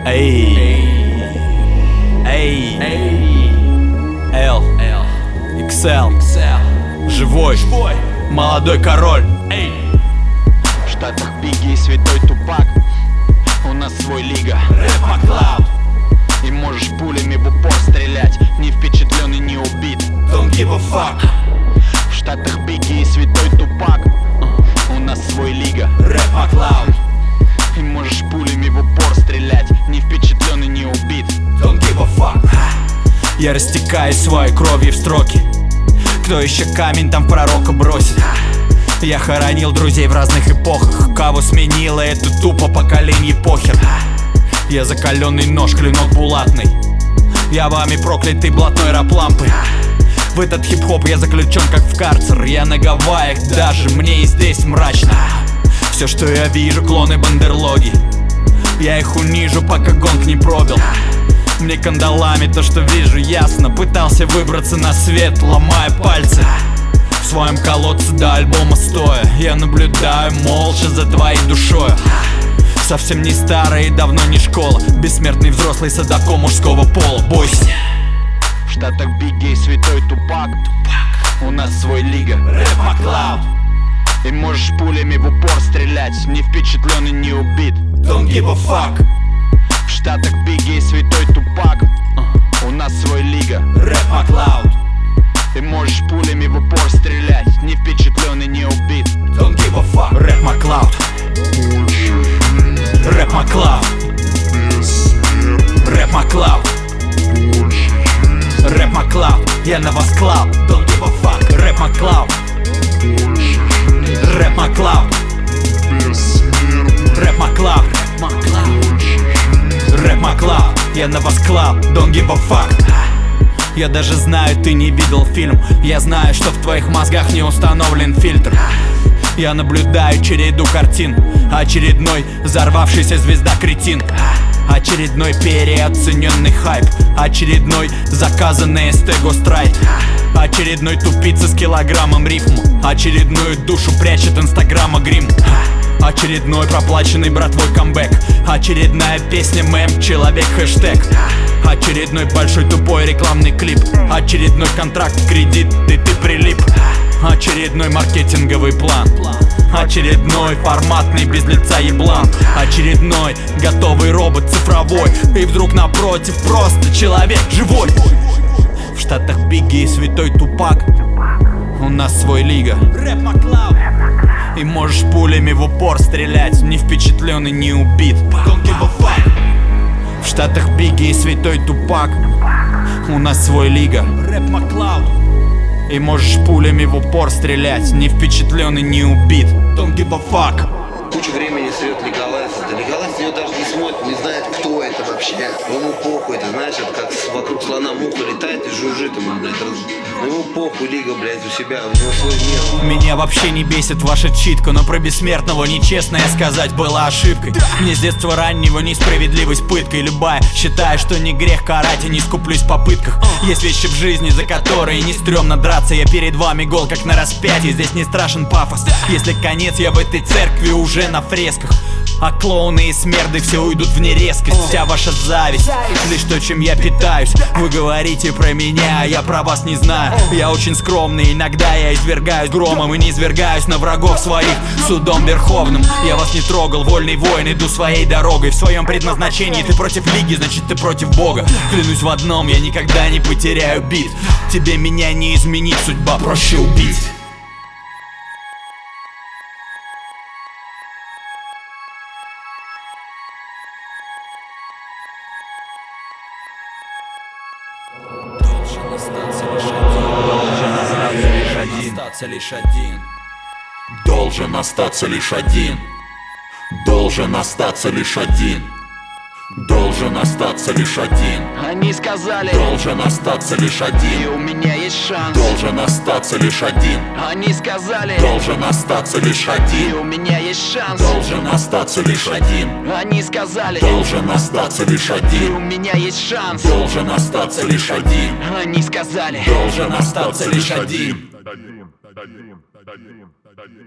Эй, эй, L, XL, живой, молодой король. В Штатах Бигги и Святой Тупак. У нас свой лига, Рэп Маклауд. и можешь пулями в упор стрелять, не впечатлен и не убит. Don't give a fuck. В Штатах Бигги и Святой Тупак. У нас свой лига, Рэп Маклауд. и можешь пулями в упор стрелять, не впечатлен и не убит. Don't give a fuck. Я растекаюсь своей кровью в строки. Кто еще камень там пророка бросит? Я хоронил друзей в разных эпохах. Кого сменило это тупо поколение похер. Я закаленный нож, клинок булатный. Я вами проклятый блатной рап-лампы. В этот хип-хоп я заключен как в карцер. Я на Гавайях, даже мне и здесь мрачно. Все, что я вижу, клоны бандерлоги. Я их унижу, пока гонг не пробил. Мне кандалами то, что вижу, ясно. Пытался выбраться на свет, ломая пальцы. В своем колодце до альбома стоя. Я наблюдаю молча за твоей душою. Совсем не старая и давно не школа. Бессмертный взрослый садако мужского пола. Бойся. В Штатах Бигги и Святой Тупак. У нас свой лига, Рэп Маклауд. и можешь пулями в упор стрелять, не впечатлен и не убит. Don't give a fuck. В Штатах Бигги и Святой Тупак. У нас свой лига, Рэп Маклауд. и можешь пулями в упор стрелять, не впечатлен и не убит. Don't give a fuck. Рэп Маклауд. Рэп Маклауд. Рэп Маклауд. Рэп Маклауд. Я на вас клауд. Don't give a fuck. Рэп Маклауд. Рэп Маклауд. Рэп Маклауд. Рэп Маклауд. Я на вас клауд. Don't give a fuck. Я даже знаю, ты не видел фильм. Я знаю, что в твоих мозгах не установлен фильтр. Я наблюдаю череду картин. Очередной взорвавшийся звезда-кретин. Очередной переоцененный хайп. Очередной заказанный стего-страйт. Очередной тупица с килограммом рифм. Очередную душу прячет инстаграма грим. Очередной проплаченный братвой камбэк. Очередная песня мем, человек хэштег. Очередной большой тупой рекламный клип. Очередной контракт, кредит, ты прилип. Очередной маркетинговый план. Очередной форматный без лица еблан. Очередной готовый робот цифровой. И вдруг напротив просто человек живой. В Штатах Бигги и Святой Тупак. У нас свой лига, Рэп Маклауд. И можешь пулями в упор стрелять, не впечатлен и не убит. Don't give a fuck. В Штатах Бигги и Святой Тупак. У нас свой лига, Рэп Маклауд. И можешь пулями в упор стрелять, не впечатлен и не убит. Don't give a fuck. Кучу времени срет Лигалайз. Лигалайз ее даже не смотрит, не знает, кто это вообще. Ему похуй, ты знаешь, это как вокруг слона муха летает и жужжит ему, блядь. Ему похуй, Лига, блядь, у себя, у него свой мир. Меня вообще не бесит ваша читка, но про бессмертного нечестное сказать было ошибкой. Мне с детства раннего несправедливость пыткой любая. Считаю, что не грех карать и не скуплюсь в попытках. Есть вещи в жизни, за которые не стрёмно драться. Я перед вами гол, как на распятии, здесь не страшен пафос. Если конец, я в этой церкви уже на фресках. А клоуны и смерды все уйдут в нерезкость. Вся ваша зависть, лишь то, чем я питаюсь. Вы говорите про меня, а я про вас не знаю. Я очень скромный, иногда я извергаюсь громом. И не извергаюсь на врагов своих судом верховным. Я вас не трогал, вольный воин, иду своей дорогой. В своем предназначении ты против лиги, значит ты против Бога. Клянусь в одном, я никогда не потеряю бит. Тебе меня не изменить, судьба проще убить. Должен остаться лишь один. Должен остаться лишь один. Должен остаться лишь один. Они сказали, Должен остаться лишь и один. у меня есть шанс. Должен остаться лишь один. Они сказали, Должен остаться лишь и один. у меня есть шанс. Должен остаться лишь один. Они сказали, Должен остаться лишь и один. у меня есть шанс. Должен остаться лишь один. Они сказали, Должен остаться лишь один. Дадим. Дадим.